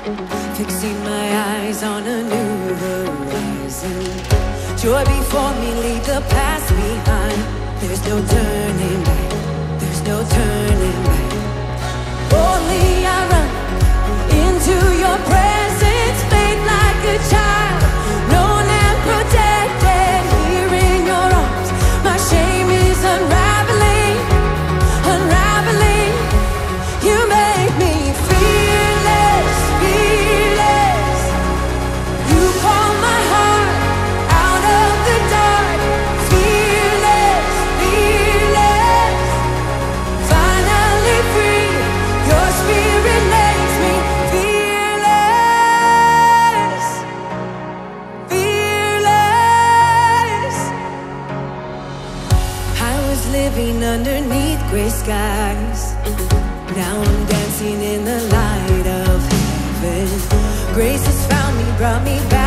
Fixing my eyes on a new horizon. Joy before me, leave the past behind. There's no turning back, there's no turning back. Only I run into your presence, faith like a child, known and protected. Here in your arms, my shame is unraveling, unraveling. You make me fearless, fearless. You call my heart out of the dark. Fearless, fearless. Finally free, your spirit makes me fearless, fearless. I was living underneath gray skies. Now I'm dancing in the light of heaven. Grace has found me, brought me back.